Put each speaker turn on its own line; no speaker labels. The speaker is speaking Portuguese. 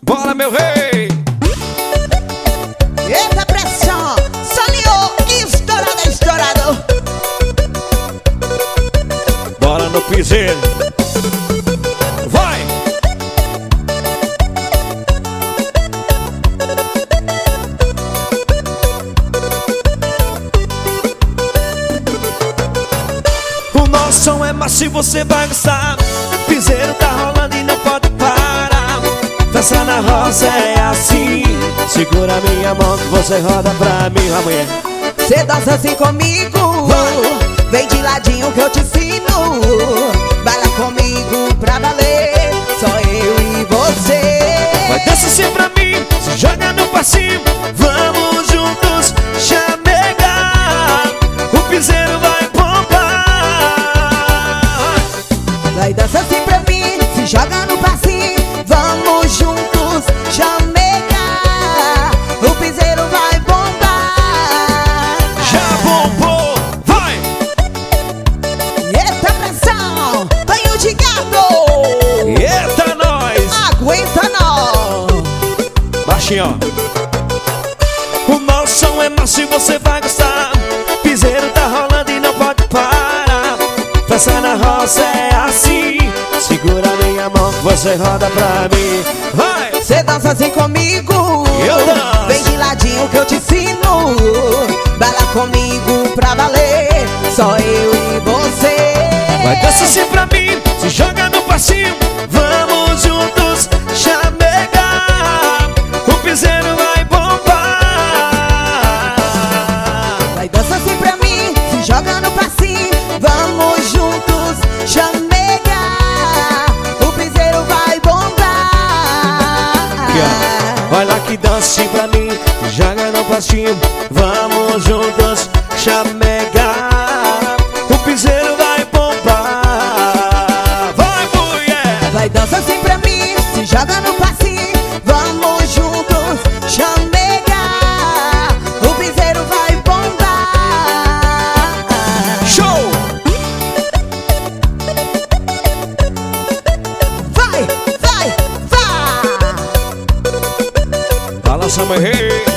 Bora, meu rei!
Eita pressão, Soniô, estourado, estourado.
Bora no piseiro. Vai! O nosso som é massa e você vai gostar. Piseiro tá rolando e não pode parar. Dança na roça é assim. Segura minha mão que você roda pra mim, a mulher.
Cê dança assim comigo, vem de ladinho que eu te ensino. Baila comigo pra valer, só eu e você.
Vai dança assim pra mim, se joga no passinho. Vamos juntos chamegar. O piseiro vai bombar.
Vai dança assim pra mim, se joga no passinho. Vamos juntos chamegar. O piseiro vai bombar.
Já bombou, vai!
Eita pressão, banho de gato.
Eita nós!
Aguenta nós.
Baixinho, ó. O nosso som é massa e você vai gostar. Piseiro tá rolando e não pode parar. Dança na roça é assim. Segura minha mão que você roda pra mim. Vai!
Cê dança assim comigo,
Eu danço.
vem de ladinho que eu te ensino. Baila comigo pra valer, só eu e você.
Vai dança assim pra mim, se joga no passinho. Vamos juntos chamegar. O piseiro vai bombar.
Vai dança assim pra mim, se joga no passinho. Vamos juntos chamegar. O piseiro vai bombar.
Aqui, ó. Vai lá que dança assim pra mim, joga no passinho. Vamos juntos chamegar. O piseiro vai bombar. Vai, mulher!
Vai dança assim pra mim, se joga no passinho. Vamos juntos chamegar. O piseiro vai bombar.
Show!
Vai, vai, vai.
Balança, meu rei!